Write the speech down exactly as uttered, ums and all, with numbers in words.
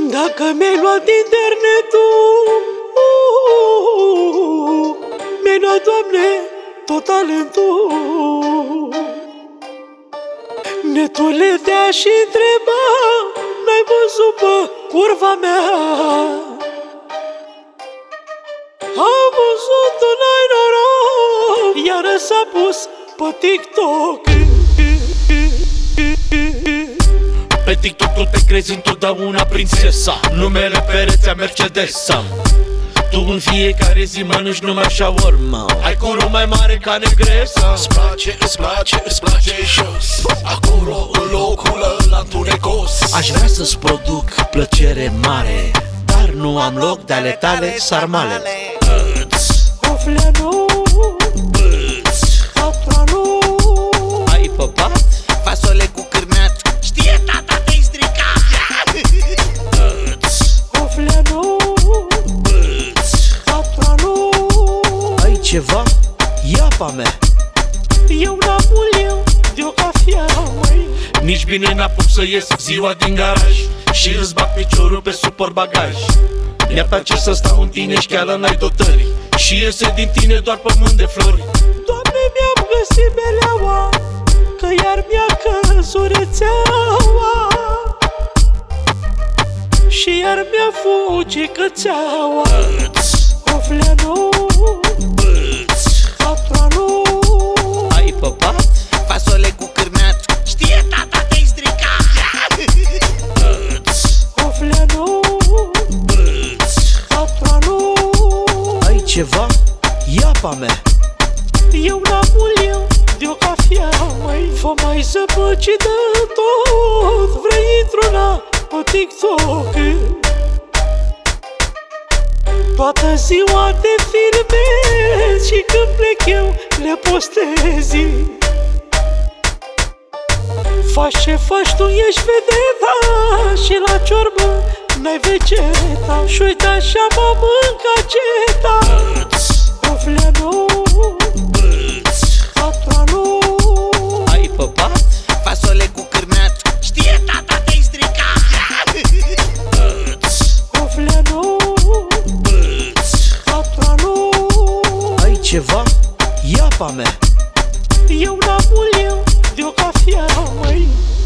Dacă mi-ai luat internetul, uh, mi-ai luat, Doamne, tot talentul. Netule, te-aș întreba, n-ai văzut pe curva mea? Am văzut-o, n-ai noroc, iară s-a pus pe TikTok. Pe TikTok tu te crezi întotdeauna prințesa, numele pe rețea Mercedesa. Tu în fiecare zi mănânci numai shawarma, ai corul mai mare ca negresa. Îți place, îți place, îți place jos, acolo în locul ăla întunecos. Aș vrea să-ți produc plăcere mare, dar nu am loc de ale tale sarmale. Ofleanu, Catranu, ai păpat? Fasole cu cârnat, știe tata, te-ai stricat. Ofleanu, Catranu, Ai ceva? Iapa mea. eu n-am uleu de o cafea, măi. Nici bine n-apuc să ies ziua din garaj și îți bag piciorul pe super bagaj. Mi-ar place să stau în tine, șcheală n-ai dotări, și iese din tine doar pământ de flori. Doamne, mi-am găsit beleaua, că iar mi-a căzut rețeaua și iar mi-a fugit cățeaua. Ofleanu, Catranu, Ai păpat? Fasole cu cârnat, știe tata, te-ai stricat. Ofleanu, Catranu, Ai ceva? Iapa mea. eu n-am uleu de o cafea, măi. Fă mai zăpăci de tot, vrei intru-na pe TikTok. Toată ziua te filmezi și când plec eu le postezi. Faci ce faci tu, ești vedeta, și la ciorbă n-ai vegeta. Și uite așa mă mânca ceta. Ofleanu, Catranu, Ai păpat? Fasole cu cârnat, știe tata, te-ai stricat. Ofleanu, Catranu, Ai ceva? Iapa mea. eu n-am uleu de o cafea, măi.